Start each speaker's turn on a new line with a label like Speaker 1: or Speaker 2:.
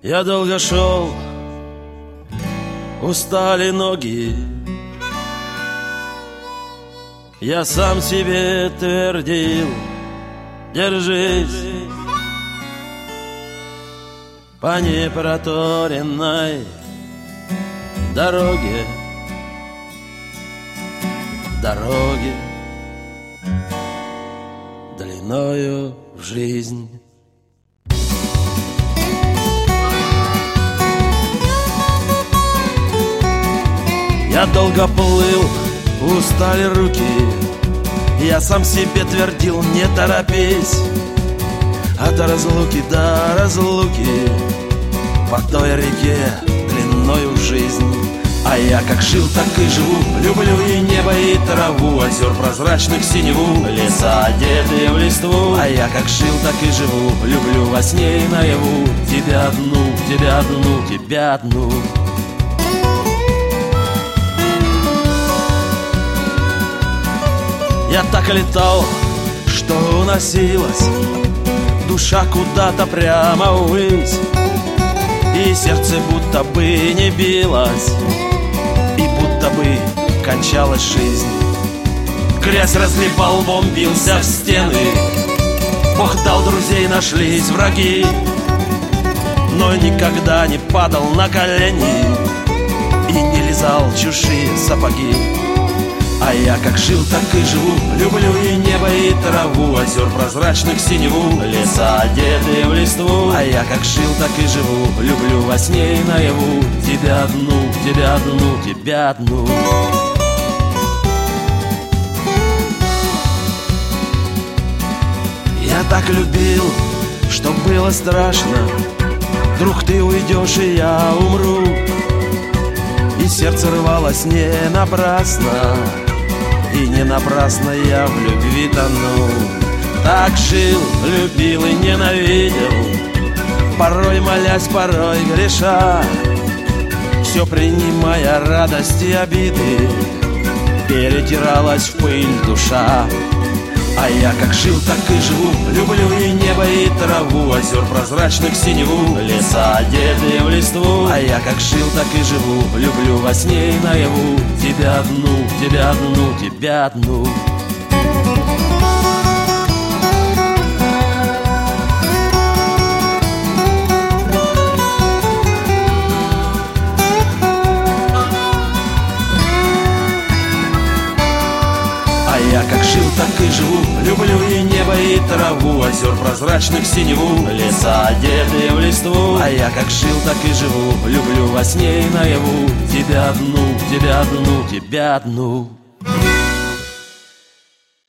Speaker 1: Я долго шел, устали ноги. Я сам себе твердил: держись. По непроторенной дороге, длиною в жизнь. Я долго плыл, устали руки. Я сам себе твердил: не торопись. От разлуки до разлуки, по той реке длиною в жизнь. А я как жил, так и живу. Люблю и небо, и траву, озер прозрачных синеву, леса, одетые в листву. А я как жил, так и живу. Люблю во сне и наяву тебя одну, тебя одну, тебя одну. Я так летал, что уносилась душа куда-то прямо ввысь, и сердце будто бы не билось, и будто бы кончалась жизнь. Грязь разлипал, лбом бился в стены. Бог дал, друзей нашлись враги, но никогда не падал на колени и не лизал чужие сапоги. А я как жил, так и живу. Люблю и небо, и траву, озер прозрачных синеву, леса, одетые в листву. А я как жил, так и живу. Люблю во сне и наяву тебя одну, тебя одну, тебя одну. Я так любил, что было страшно. Вдруг ты уйдешь, и я умру. И сердце рвалось не напрасно, и не напрасно я в любви тону. Так жил, любил и ненавидел, порой молясь, порой греша, все принимая радости и обиды, перетиралась в пыль душа. А я как жил, так и живу. Люблю и небо, и траву, озер прозрачных синеву, леса, одетые в листву. А я как жил, так и живу. Люблю во сне и наяву тебя одну, тебя одну, тебя одну. Я как жил, так и живу. Люблю и небо, и траву, озер прозрачных синеву, леса, одетые в листву. А я как жил, так и живу. Люблю во сне и наяву тебя одну, тебя одну, тебя одну.